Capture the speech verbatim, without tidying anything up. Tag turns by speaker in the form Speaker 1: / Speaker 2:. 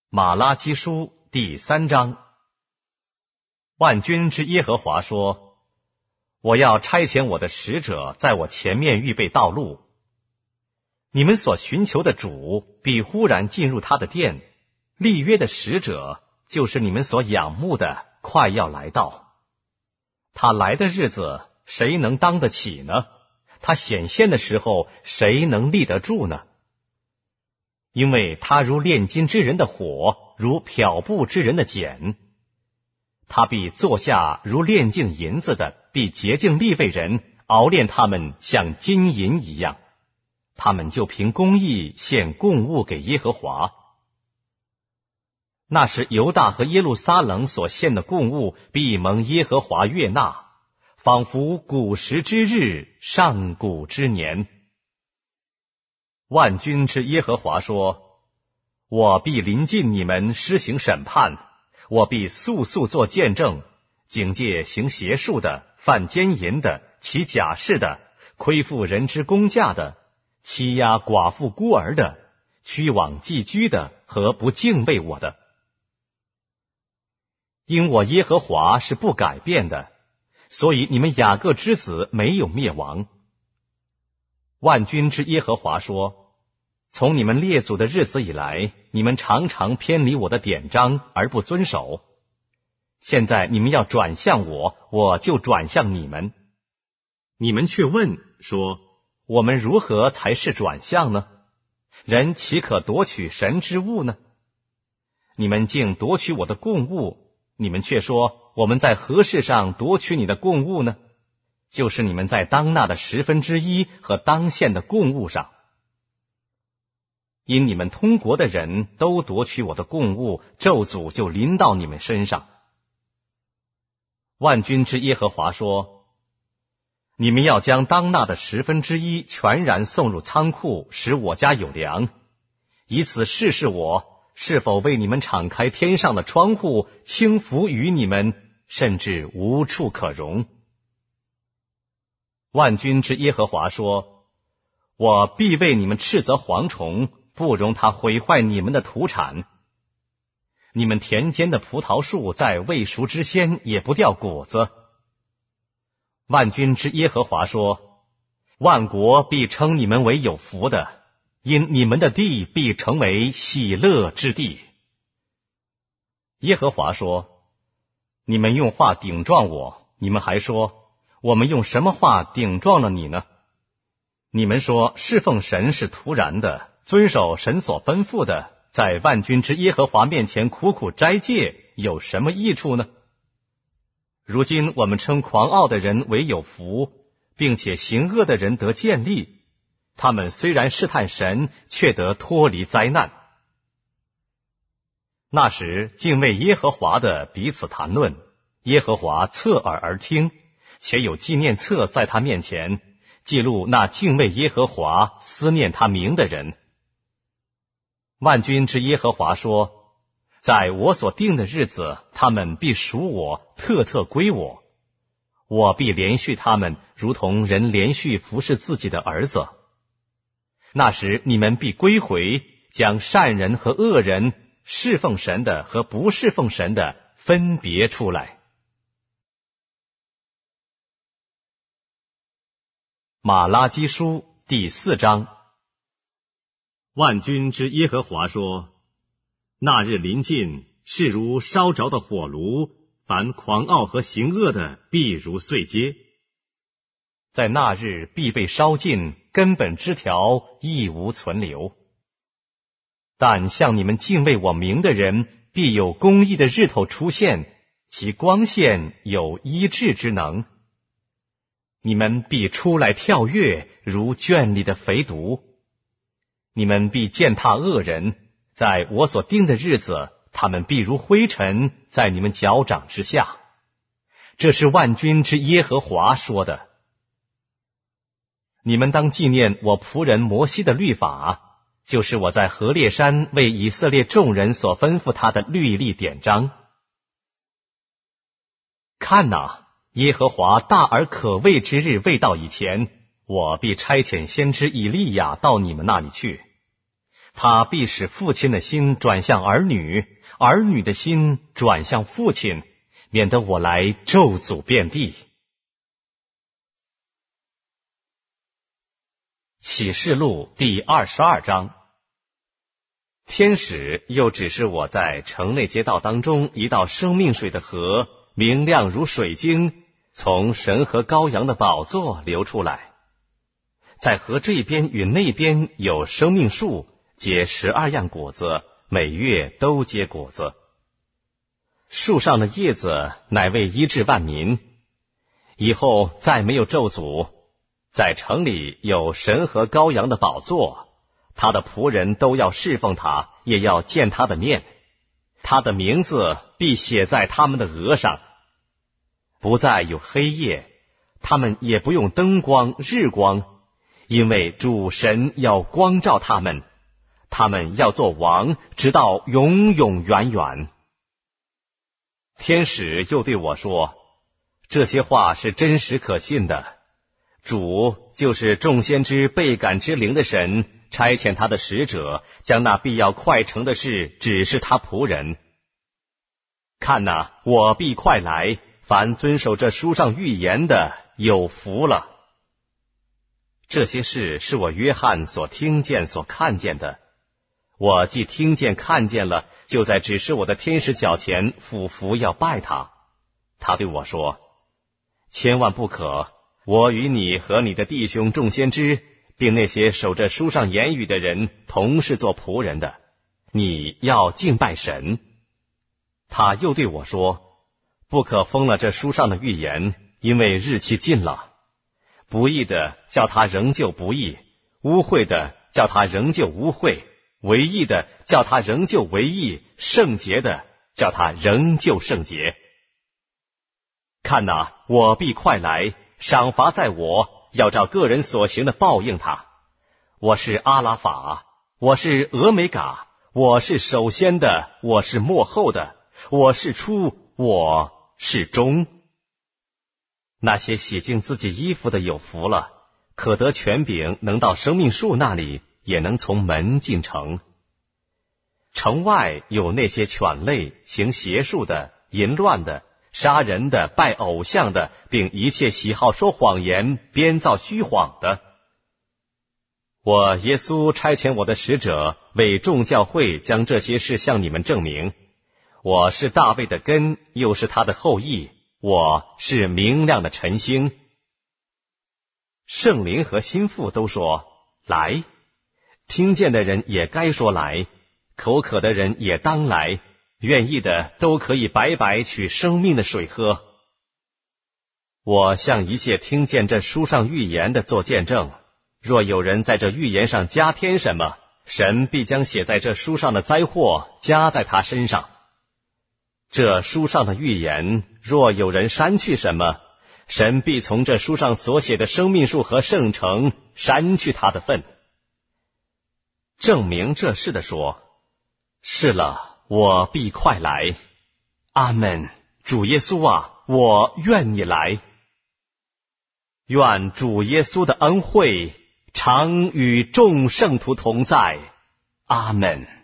Speaker 1: 马拉基书第三章。万军之耶和华说：我要差遣我的使者在我前面预备道路。你们所寻求的主必忽然进入他的殿，立约的使者就是你们所仰慕的，快要来到。他来的日子，谁能当得起呢？他显现的时候，谁能立得住呢？因为他如炼金之人的火，如漂布之人的碱。他必坐下如炼净银子的，必洁净利未人，熬炼他们像金银一样。他们就凭公义献供物给耶和华。那时犹大和耶路撒冷所献的供物，必蒙耶和华悦纳，仿佛古时之日，上古之年。万军之耶和华说：我必临近你们施行审判，我必速速作见证，警戒行邪术的，犯奸淫的，起假誓的，亏负人之公价的，欺压寡妇孤儿的，屈枉寄居的和不敬畏我的。因我耶和华是不改变的，所以你们雅各之子没有灭亡。万军之耶和华说：从你们列祖的日子以来，你们常常偏离我的典章而不遵守。现在你们要转向我，我就转向你们。你们却问说：我们如何才是转向呢？人岂可夺取神之物呢？你们竟夺取我的供物，你们却说：我们在何事上夺取你的供物呢？就是你们在当纳的十分之一和当献的供物上。因你们通国的人都夺取我的供物，咒诅就临到你们身上。万军之耶和华说：你们要将当纳的十分之一全然送入仓库，使我家有粮，以此试试我是否为你们敞开天上的窗户，倾福于你们，甚至无处可容。万军之耶和华说：我必为你们斥责蝗虫，不容它毁坏你们的土产。你们田间的葡萄树在未熟之先也不掉果子。万军之耶和华说：万国必称你们为有福的，因你们的地必成为喜乐之地。耶和华说：你们用话顶撞我，你们还说：我们用什么话顶撞了你呢？你们说侍奉神是徒然的，遵守神所吩咐的，在万军之耶和华面前苦苦斋戒，有什么益处呢？如今我们称狂傲的人为有福，并且行恶的人得建立，他们虽然试探神，却得脱离灾难。那时敬畏耶和华的彼此谈论，耶和华侧耳而听，且有纪念册在他面前，记录那敬畏耶和华、思念他名的人。万军之耶和华说：在我所定的日子，他们必属我，特特归我。我必连续他们，如同人连续服侍自己的儿子。那时你们必归回，将善人和恶人、侍奉神的和不侍奉神的分别出来。马拉基书第四章。万军之耶和华说：那日临近，是如烧着的火炉，凡狂傲和行恶的，必如碎秸。在那日必被烧尽，根本枝条亦无存留。但向你们敬畏我名的人，必有公义的日头出现，其光线有医治之能。你们必出来跳跃，如圈里的肥犊。你们必践踏恶人，在我所定的日子，他们必如灰尘，在你们脚掌之下。这是万军之耶和华说的。你们当纪念我仆人摩西的律法，就是我在何烈山为以色列众人所吩咐他的律例典章。看哪，耶和华大而可畏之日未到以前，我必差遣先知以利亚到你们那里去。 他必使父亲的心转向儿女，儿女的心转向父亲，免得我来咒诅遍地。启示录第二十二章。天使又指示我在城内街道当中一道生命水的河，明亮如水晶，从神和羔羊的宝座流出来。在河这边与那边有生命树，结十二样果子，每月都结果子。树上的叶子乃为医治万民。以后再没有咒诅。在城里有神和羔羊的宝座，他的仆人都要侍奉他，也要见他的面。他的名字必写在他们的额上。不再有黑夜，他们也不用灯光、日光，因为主神要光照他们。他们要做王，直到永永远远。天使又对我说，这些话是真实可信的。主就是众先知倍感之灵的神，差遣他的使者，将那必要快成的事指示他仆人。看哪，我必快来，凡遵守这书上预言的，有福了。这些事是我约翰所听见、所看见的。我既听见、看见了，就在指示我的天使脚前俯伏要拜他。他对我说，千万不可。我与你和你的弟兄众先知，并那些守着书上言语的人，同是做仆人的。你要敬拜神。他又对我说，不可封了这书上的预言，因为日期近了。不义的叫他仍旧不义，污秽的叫他仍旧污秽，为义的叫他仍旧为义，圣洁的叫他仍旧圣洁。看哪，我必快来，赏罚在我，要照个人所行的报应他。我是阿拉法，我是俄美嘎，我是首先的，我是末后的，我是初，我是终。那些洗净自己衣服的有福了，可得权柄，能到生命树那里，也能从门进城。城外有那些犬类、行邪术的、淫乱的、杀人的、拜偶像的，并一切喜好说谎言、编造虚谎的。我耶稣差遣我的使者，为众教会将这些事向你们证明。我是大卫的根，又是他的后裔，我是明亮的晨星。圣灵和心腹都说来，听见的人也该说来，口渴的人也当来，愿意的都可以白白取生命的水喝。我向一切听见这书上预言的做见证，若有人在这预言上加添什么，神必将写在这书上的灾祸加在他身上。这书上的预言，若有人删去什么，神必从这书上所写的生命树和圣城删去他的份。证明这事的说，是了，我必快来。阿们。主耶稣啊，我愿你来。愿主耶稣的恩惠常与众圣徒同在。阿们。